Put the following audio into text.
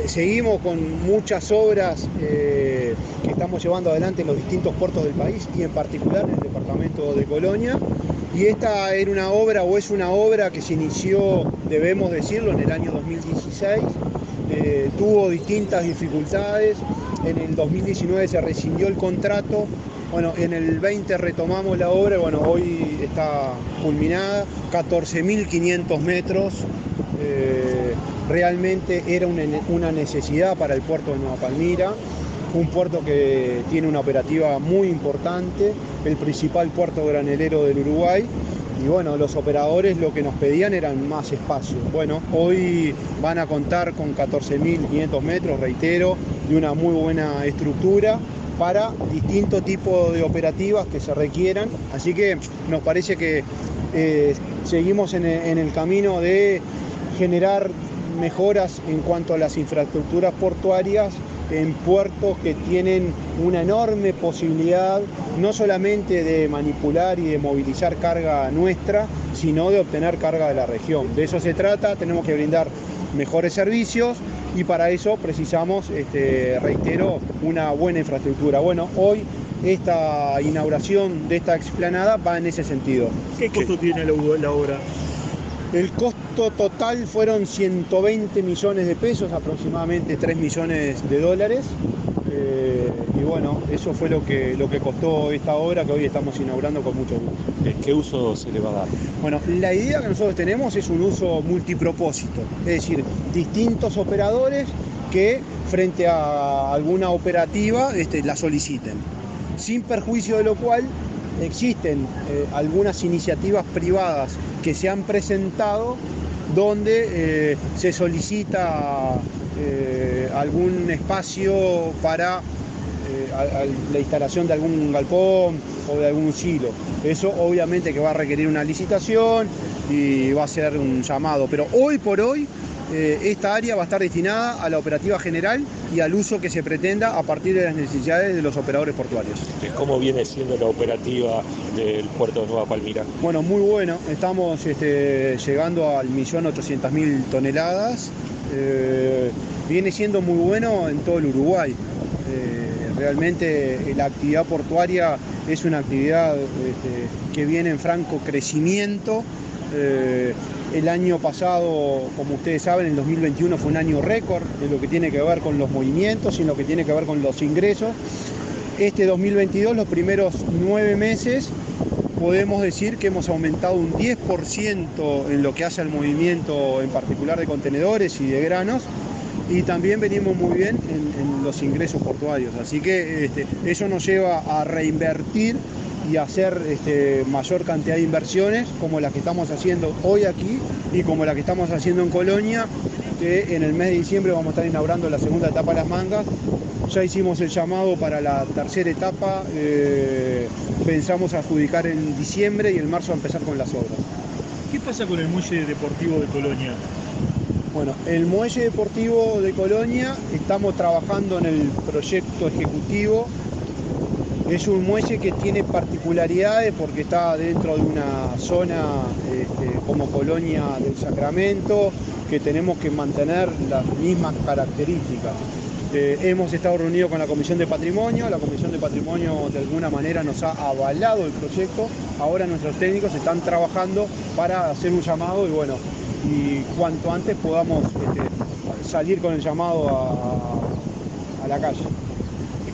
Seguimos con muchas obras que estamos llevando adelante en los distintos puertos del país y en particular en el departamento de Colonia. Y esta era una obra, o es una obra que se inició, debemos decirlo, en el año 2016. Tuvo distintas dificultades. En el 2019 se rescindió el contrato. Bueno, en el 20 retomamos la obra y bueno, hoy está culminada, 14.500 metros. Realmente era una necesidad para el puerto de Nueva Palmira, un puerto que tiene una operativa muy importante, el principal puerto granelero del Uruguay. Y bueno, los operadores lo que nos pedían eran más espacio. Bueno, hoy van a contar con 14.500 metros, reitero, de una muy buena estructura para distintos tipos de operativas que se requieran. Así que nos parece que seguimos en el camino de generar mejoras en cuanto a las infraestructuras portuarias en puertos que tienen una enorme posibilidad no solamente de manipular y de movilizar carga nuestra, sino de obtener carga de la región. De eso se trata, tenemos que brindar mejores servicios y para eso precisamos, reitero, una buena infraestructura. Bueno, hoy esta inauguración de esta explanada va en ese sentido. ¿Qué costo tiene la obra? El costo total fueron 120 millones de pesos, aproximadamente 3 millones de dólares. Y bueno, eso fue lo que costó esta obra que hoy estamos inaugurando con mucho gusto. ¿Qué uso se le va a dar? Bueno, la idea que nosotros tenemos es un uso multipropósito, es decir, distintos operadores que frente a alguna operativa la soliciten, sin perjuicio de lo cual existen algunas iniciativas privadas que se han presentado donde se solicita algún espacio para la instalación de algún galpón o de algún silo. Eso obviamente que va a requerir una licitación y va a ser un llamado, pero hoy por hoy esta área va a estar destinada a la operativa general y al uso que se pretenda a partir de las necesidades de los operadores portuarios. ¿Cómo viene siendo la operativa del puerto de Nueva Palmira? Bueno, muy bueno. Estamos llegando al 1.800.000 toneladas. Viene siendo muy bueno en todo el Uruguay. Realmente la actividad portuaria es una actividad que viene en franco crecimiento. El año pasado, como ustedes saben, el 2021 fue un año récord en lo que tiene que ver con los movimientos y en lo que tiene que ver con los ingresos. Este 2022, los primeros 9 meses, podemos decir que hemos aumentado un 10% en lo que hace al movimiento, en particular de contenedores y de granos, y también venimos muy bien en los ingresos portuarios. Así que eso nos lleva a reinvertir y hacer mayor cantidad de inversiones como las que estamos haciendo hoy aquí y como la que estamos haciendo en Colonia, que en el mes de diciembre vamos a estar inaugurando la segunda etapa de Las Mangas. Ya hicimos el llamado para la tercera etapa, pensamos adjudicar en diciembre y en marzo a empezar con las obras. ¿Qué pasa con el muelle deportivo de Colonia? Bueno, el muelle deportivo de Colonia, estamos trabajando en el proyecto ejecutivo. Es un muelle que tiene particularidades porque está dentro de una zona como Colonia del Sacramento, que tenemos que mantener las mismas características. Hemos estado reunidos con la Comisión de Patrimonio, la Comisión de Patrimonio de alguna manera nos ha avalado el proyecto, ahora nuestros técnicos están trabajando para hacer un llamado y bueno, y cuanto antes podamos salir con el llamado a la calle.